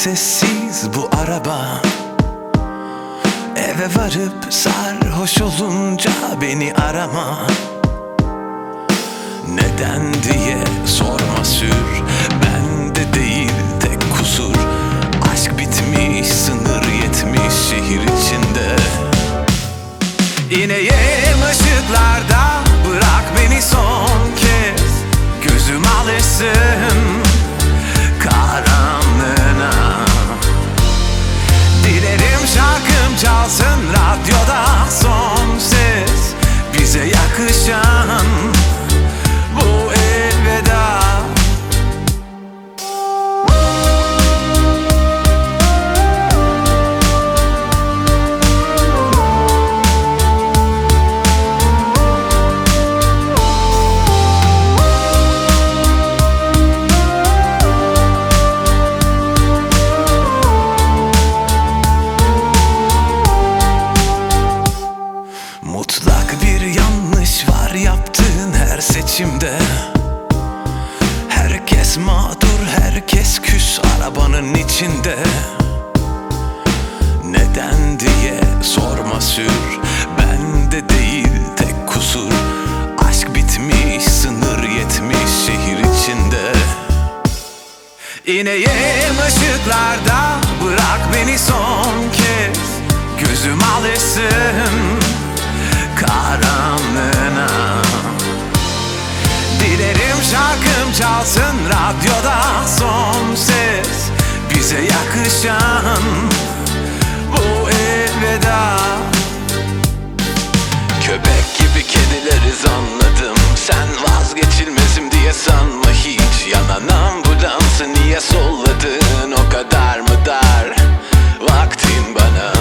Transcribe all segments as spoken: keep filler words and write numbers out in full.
sessiz bu araba. Eve varıp sarhoş olunca beni arama. Neden diye sorma sür, bende değil tek kusur. Aşk bitmiş, sınır yetmiş şehir içinde. İneyim ışıklarda, bırak beni son kez. Gözüm alışsın karanlığına. Dilerim şarkım çalsın radyoda son ses. Bize yakışan bu elveda. Mutlak bir yanlış var yaptığın her seçimde. Herkes mağdur, herkes küs arabanın içinde. Neden diye sorma sür, bende değil tek kusur. Aşk bitmiş, sınır yetmiş şehir içinde. İneyim ışıklarda, bırak beni son kez. Gözüm alışsın karanlığına. Dilerim şarkım çalsın radyoda son ses. Bize yakışan bu elveda. Köpek gibi kedileriz anladım. Sen vazgeçilmezim diye sanma hiç. Yanan ambulansı niye solladın, o kadar mı dar vaktin bana?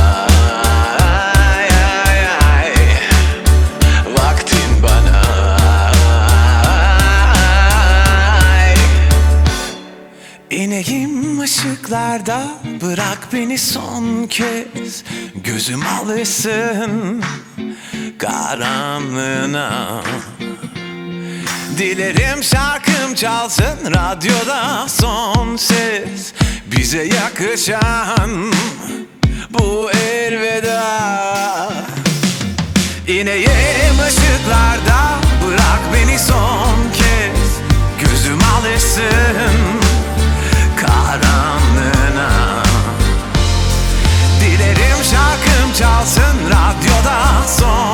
İneyim ışıklarda, bırak beni son kez. Gözüm alışsın karanlığına. Dilerim şarkım çalsın radyoda son ses. Bize yakışan bu elveda. İneyim ışıklarda, bırak beni son kez. Gözüm alışsın karanlığına. Dilerim şarkım çalsın radyoda son